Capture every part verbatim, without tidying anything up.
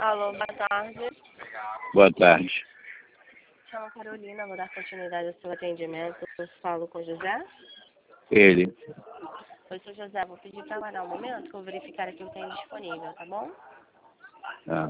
Alô, boa tarde. Boa tarde. Chamo Carolina, vou dar continuidade ao seu atendimento. Eu falo com o José. Ele. Oi, seu José, vou pedir para aguardar um momento que eu vou verificar aqui o que tem disponível, tá bom? Ah.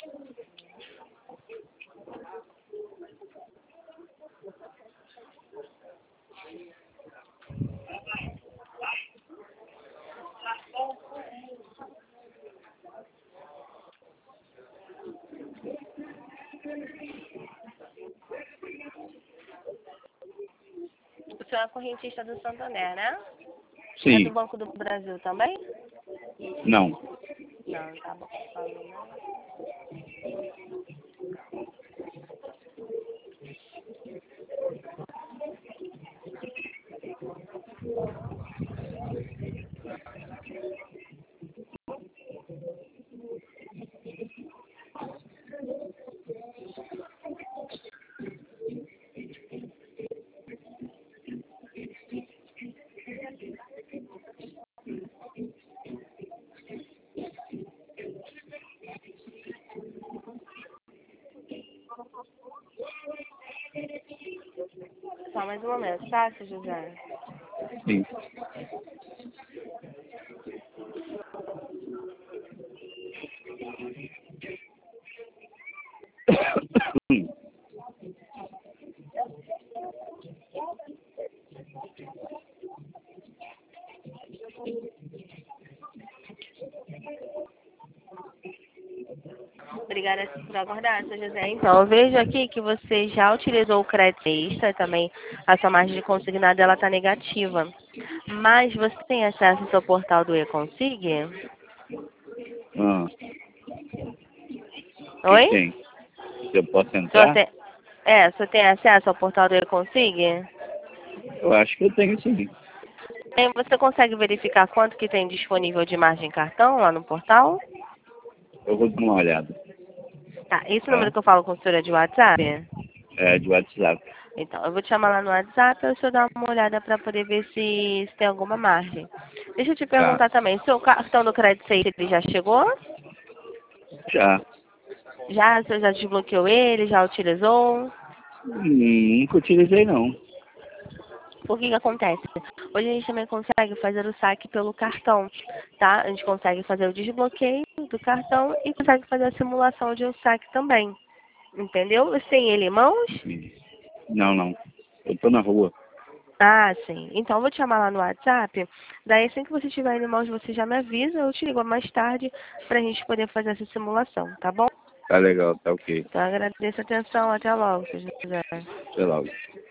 O senhor é correntista do Santander, né? Sim. É do Banco do Brasil também? Não. Não, tá bom. Falou, né? Só mais um momento, tá, seu José? Sim. Obrigada por aguardar, seu José. Então, eu vejo aqui que você já utilizou o crédito extra também. A sua margem de consignado ela está negativa. Mas você tem acesso ao seu portal do eConsig? Ah. Oi? Que tem? Eu posso O senhor entrar? tem... É, você tem acesso ao portal do eConsig? Eu acho que eu tenho sim. Bem, você consegue verificar quanto que tem disponível de margem cartão lá no portal? Eu vou dar uma olhada. Tá, esse Tá? número que eu falo com o senhor é de WhatsApp? É de WhatsApp. Então, eu vou te chamar lá no WhatsApp para o senhor dar uma olhada para poder ver se, se tem alguma margem. Deixa eu te Tá. perguntar também, seu cartão do crédito seis ele já chegou? Já. Já? O senhor já desbloqueou ele? Já utilizou? Hum, nunca utilizei não. O que que acontece? Hoje a gente também consegue fazer o saque pelo cartão, tá? A gente consegue fazer o desbloqueio do cartão e consegue fazer a simulação de um saque também. Entendeu? Você tem ele em mãos? Não, não. Eu tô na rua. Ah, sim. Então eu vou te chamar lá no WhatsApp. Daí assim que você tiver ele em mãos, você já me avisa, eu te ligo mais tarde pra gente poder fazer essa simulação, tá bom? Tá legal, tá ok. Então agradeço a atenção, até logo, José. Até logo.